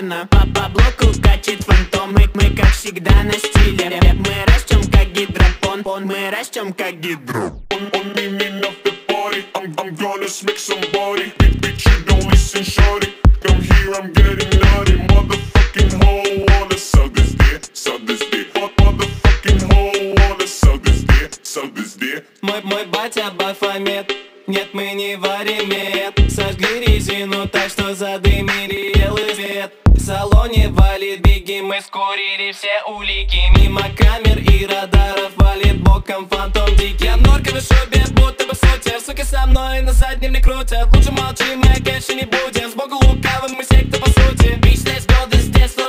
Ладно, по блоку катит фантом. Мы как всегда на стиле. Мы растем как гидропон. Мы растем как гидро. On me off the party. I'm gonna smack somebody. Bitch, you don't listen, shorty. Come here, I'm getting naughty. Motherfucking hoe wanna suck this dick, suck this dick. Motherfucking hoe wanna suck this dick, suck this dick. Мой батя Бафомет. Нет, мы не варим мед. Сожгли резину так, что задымили белый свет. В салоне валит беги, мы скорили все улики. Мимо камер и радаров валит боком фантом дикий. Я в норковой шубе, будто бы в суте. Суки со мной на заднем не крутят. Лучше молчи, мы кэши не будем. С богу лукавым мы секта по сути. Bitch, let's